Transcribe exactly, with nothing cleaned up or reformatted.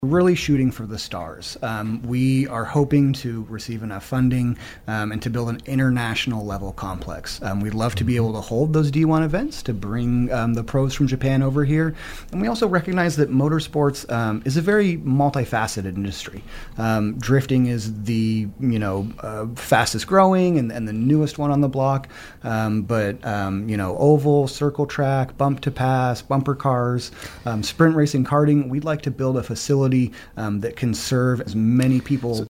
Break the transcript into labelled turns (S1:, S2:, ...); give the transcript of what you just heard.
S1: really shooting for the stars. Um, we are hoping to receive enough funding um, and to build an international level complex. Um, we'd love to be able to hold those D one events, to bring um, the pros from Japan over here. And we also recognize that motorsports um, is a very multifaceted industry. Um, drifting is the you know uh, fastest growing and, and the newest one on the block. Um, but um, you know oval, circle track, bump to pass, bumper cars, um, sprint racing, karting. We'd like to build a facility Um, that can serve as many people
S2: So,